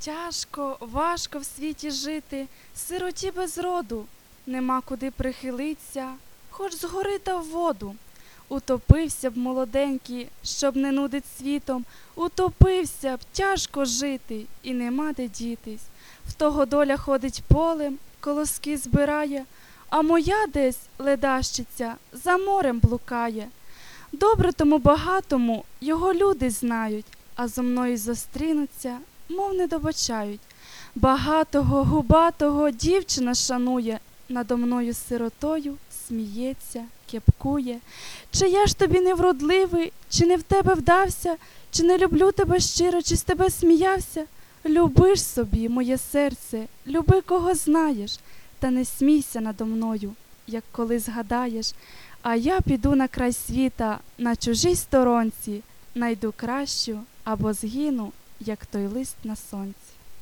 Тяжко, важко в світі жити, сироті без роду, нема куди прихилиться, хоч згори та в воду. Утопився б молоденький, щоб не нудить світом, утопився б, тяжко жити, і нема де дітись. В того доля ходить полем, колоски збирає, а моя десь ледащиця за морем блукає. Добре тому багатому його люди знають, а зо мною зустрінуться, мов не добачають. Багатого, губатого дівчина шанує, надо мною сиротою сміється, кепкує. Чи я ж тобі не вродливий, чи не в тебе вдався, чи не люблю тебе щиро, чи з тебе сміявся? Люби ж собі, моє серце, люби кого знаєш, та не смійся надо мною, як коли згадаєш. А я піду на край світа, на чужій сторонці, найду кращу або згину, як той лист на сонці.